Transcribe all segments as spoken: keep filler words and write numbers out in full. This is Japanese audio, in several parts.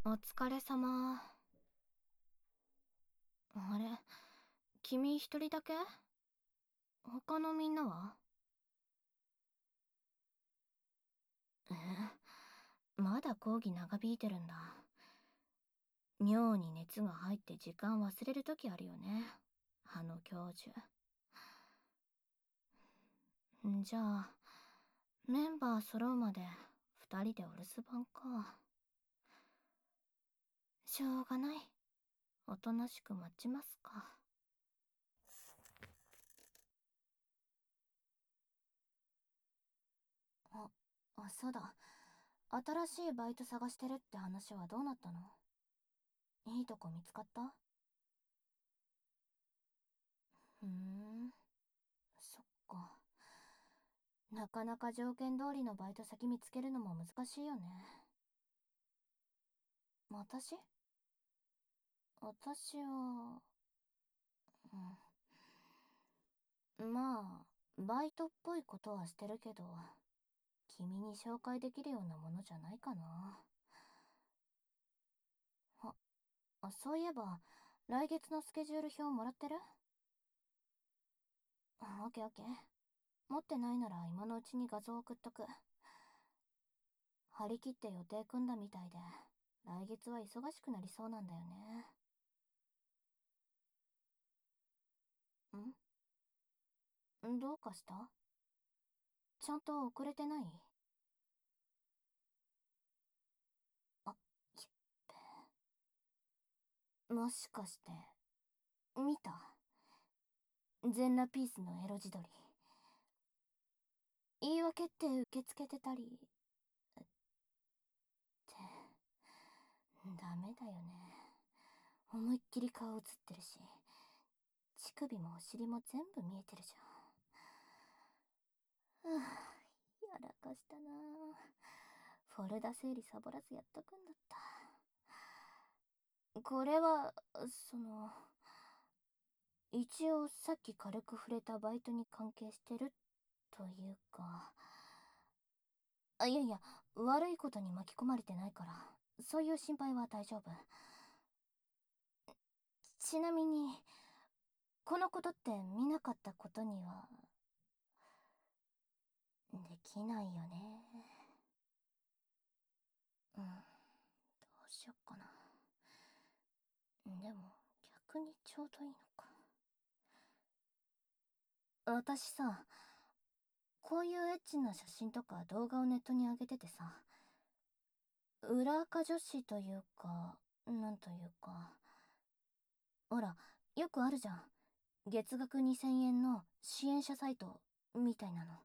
お疲れ様。あれ、君一人だけ？他のみんなは？え、まだ講義長引いてるんだ。妙に熱が入って時間忘れるときあるよね、あの教授。んじゃあ、メンバー揃うまで二人でお留守番か。しょうがない。おとなしく待ちますか。あ、あ、そうだ。新しいバイト探してるって話はどうなったの？いいとこ見つかった？ふーん、そっか。なかなか条件通りのバイト先見つけるのも難しいよね。私私は、うん。まあ、バイトっぽいことはしてるけど、君に紹介できるようなものじゃないかな。あ、あそういえば、来月のスケジュール表もらってる？あ、オッケーオッケー。持ってないなら今のうちに画像送っとく。張り切って予定組んだみたいで、来月は忙しくなりそうなんだよね。んどうかした？ちゃんと遅れてない？あ、いもしかして、見た？全裸ピースのエロ自撮り。言い訳って受け付けてたり、って、ダメだよね。思いっきり顔映ってるし、乳首もお尻も全部見えてるじゃん。はぁ、やらかしたなぁ。フォルダ整理サボらずやっとくんだった。これは、その、一応さっき軽く触れたバイトに関係してるというか、あ、いやいや、悪いことに巻き込まれてないから、そういう心配は大丈夫。ちなみに、このことって見なかったことには、できないよね。うん、どうしよっかな。でも、逆にちょうどいいのか。私さ、こういうエッチな写真とか動画をネットに上げててさ、裏垢女子というか、なんというか、ほら、よくあるじゃん。月額にせんえんの支援者サイト、みたいなの。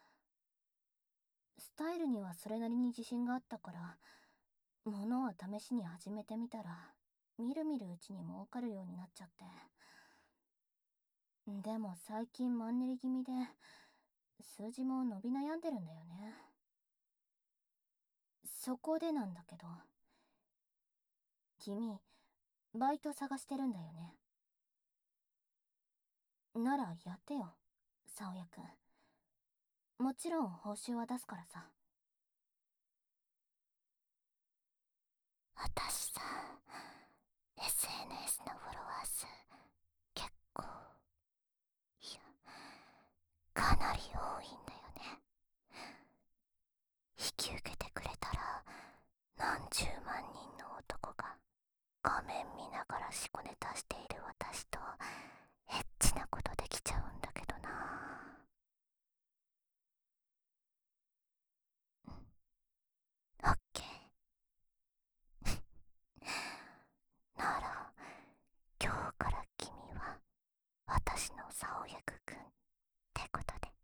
スタイルにはそれなりに自信があったから、物は試しに始めてみたら、みるみるうちに儲かるようになっちゃって。でも最近マンネリ気味で、数字も伸び悩んでるんだよね。そこでなんだけど、君、バイト探してるんだよね。ならやってよ、沙織くん。もちろん報酬は出すからさ。私さ、エスエヌエス のフォロワー数、結構、いや、かなり多いんだよね。引き受けてくれたら、何十万人の男が、画面見ながらしこネタしている私と、エッチなことできちゃうんだけどな。オッケー。なら、今日から君は、私の竿役くんってことで。